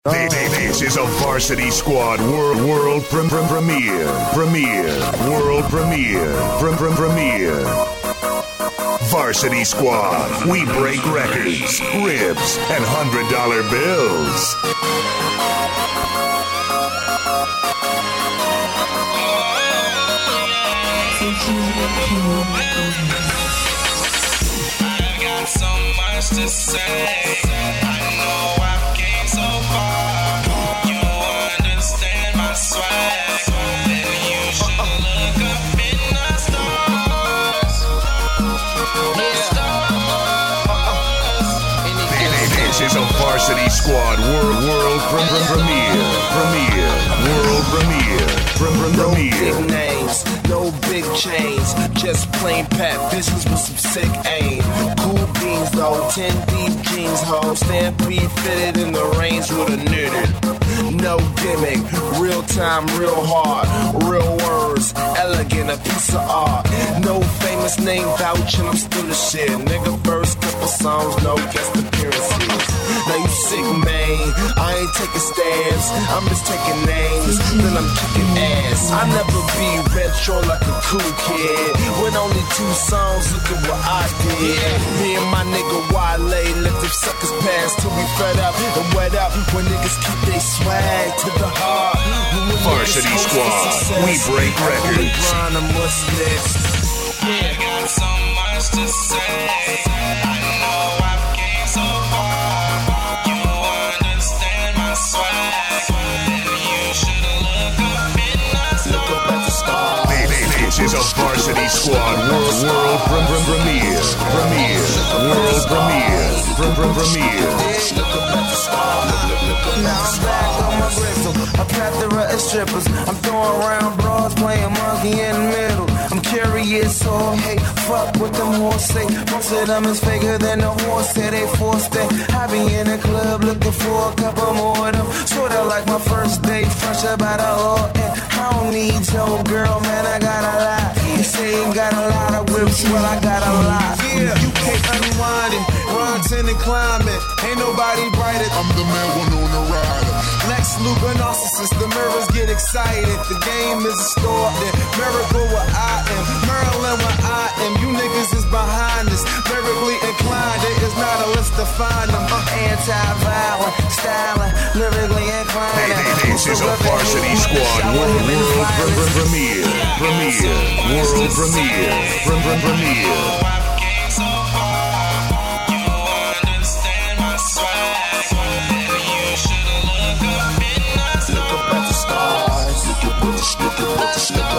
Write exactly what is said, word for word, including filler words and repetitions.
This is a Varsity Squad world world prim, prim, premiere, premiere, world premiere, prim, prim, premiere. Varsity Squad, we break records, ribs, and hundred dollar bills. I got so much to say. I know I've came so far. You understand my swag. Then you should look up in the stars. The stars. This is a Varsity Squad world world prim, prim, premiere, premiere, world premiere, prim, prim, No premiere. big names, no big chains, just plain Pat visions with some sick aim. Cool beans though, ten deep jeans, ho, stampede fitted in the range with a knitted. No gimmick, real time, real hard, real words, elegant, a piece of art. No famous name vouching, I'm still the shit. Nigga, first couple songs, no guest appearances. Now you sick, man, I ain't taking stabs, I'm just taking names, then I'm kicking ass. I never be retro like a cool kid. With only two songs, look at what I did. Me and my nigga Wale let them suckers pass till we fed up and wet up. When niggas keep they swag to the heart. Varsity Squad, we break records. I got so much to say. I know I've came so far. You understand my swag. Then you should look up in the stars. This is a Varsity Squad world world prim, prim, premiere, premiere, world premiere, prim, prim, premiere. Now I'm back on my bristle, a plethora of strippers. I'm throwing around bras, playing monkey in the middle. I'm curious, so hey, fuck what them horse say. Most of them is faker than the horse say they forced it. I be in the club looking for a couple more of them. Sorta like my first date, fresh about a law. And I don't need your girl, man, I got a lot. You say you got a lot of whips, well I got a lot. Yeah, you can't unwind it, Ronson and climbing. Ain't nobody brighter. I'm the man one on the rider. Lex Luger narcissist, the mirrors get excited. The game is a store, then miracle where I am, Maryland where I am. You niggas is behind us, lyrically inclined. There is not a list to find them. I'm anti-violent, styling, lyrically inclined. This is a Varsity Squad world world prim, prim, premiere, premiere, world premiere, prim, prim, premiere. Look up at the stars. Look up at the stars.